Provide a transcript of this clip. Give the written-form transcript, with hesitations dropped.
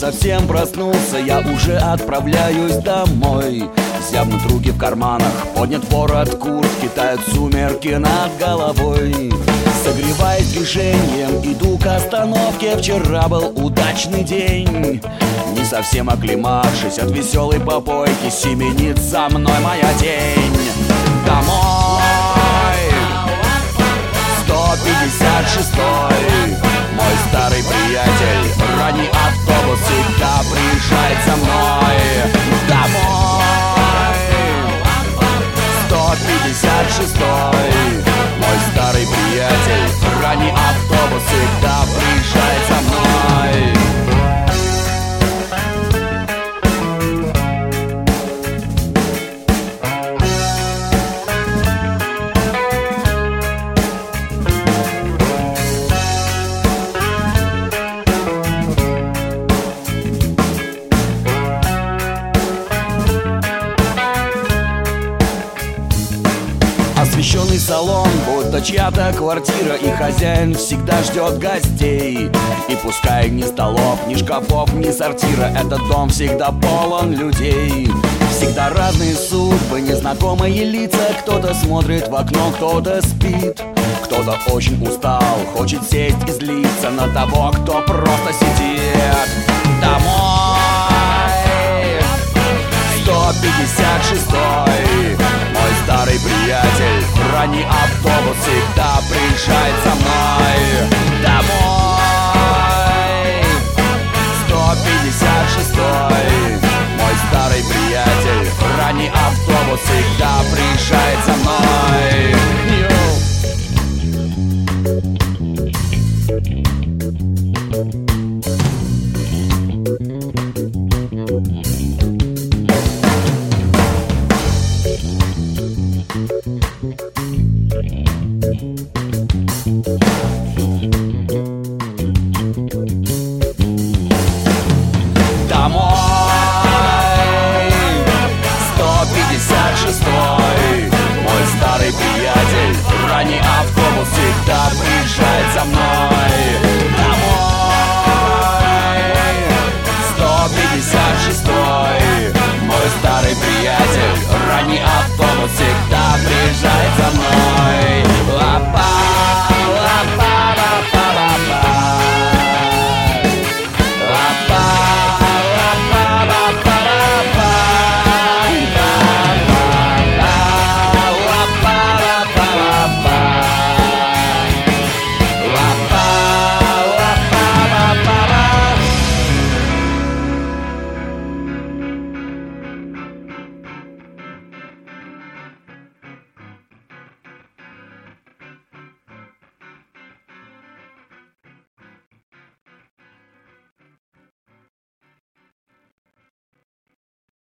совсем проснулся, я уже отправляюсь домой. Зябнут руки в карманах, поднят ворот куртки, тают сумерки над головой. Согреваясь движением, иду к остановке. Вчера был удачный день. Не совсем оклемавшись от веселой попойки, семенит за мной моя тень. Домой! 156-й, мой старый приятель. Ранний автобус всегда приезжает за мной. Домой! 156-й, мой старый приятель. Ранний автобус всегда приезжает за мной. Освещенный салон, будто чья-то квартира, и хозяин всегда ждет гостей. И пускай ни столов, ни шкафов, ни сортира, этот дом всегда полон людей. Всегда разные судьбы, незнакомые лица. Кто-то смотрит в окно, кто-то спит. Кто-то очень устал, хочет сесть и злиться на того, кто просто сидит. Домой! 156-й, мой старый приятель. Ранний автобус всегда приезжает за мной. Домой! 156-й, мой старый приятель. Ранний автобус всегда приезжает за мной.